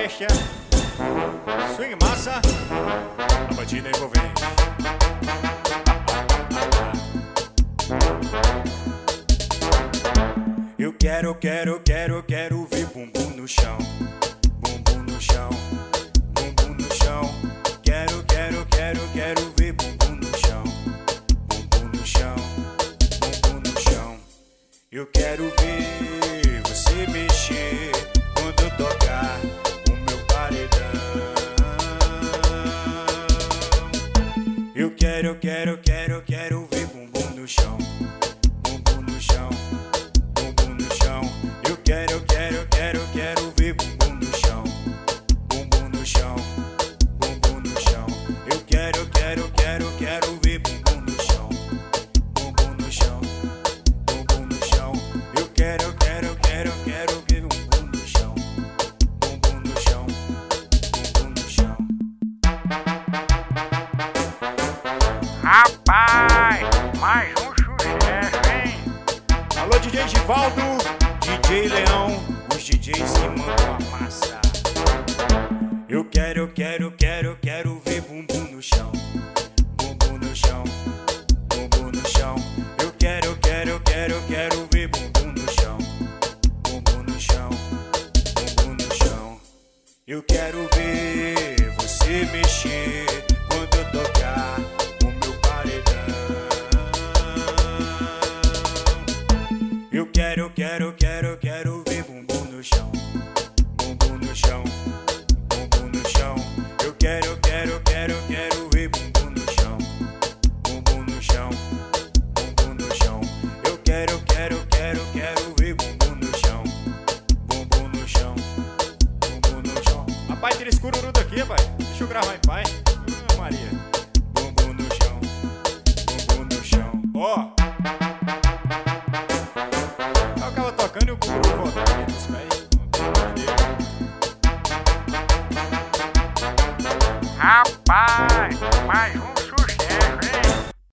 moléstia, swing massa, a batida envolvente. Eu quero ver bumbum no chão, bumbum no chão, bumbum no chão. Quero ver bumbum no chão, bumbum no chão, bumbum no chão. Eu quero ver você mexer quando eu tocar o meu paredão. Eu quero ver bumbum no chão, bumbum no chão, bumbum no chão. Eu quero ver bumbum no chão, bumbum no chão, bumbum no chão. Eu quero ver bumbum no chão, bumbum no chão, bumbum no chão. Eu quero ver bumbum no chão, bumbum no chão, bumbum no chão. Rapaz, mais um sucesso, hein? Alô, DJ Givaldo, DJ Leão, os DJs que mandam a massa. Eu quero ver bumbum no chão, bumbum no chão, bumbum no chão. Eu quero ver bumbum no chão, bumbum no chão, bumbum no chão. Eu quero ver você mexer quando eu tocar o meu paredão. Eu quero ver bumbum no chão, bumbum no chão, bumbum no chão. Eu quero ver bumbum no chão, bumbum no chão, bumbum no chão. Eu quero ver bumbum no chão, bumbum no chão, bumbum no chão. Rapaz, tira esse cururu daqui, rapaz. Deixa eu gravar em paz. Maria. Bumbum no chão, bumbum no chão. Ó.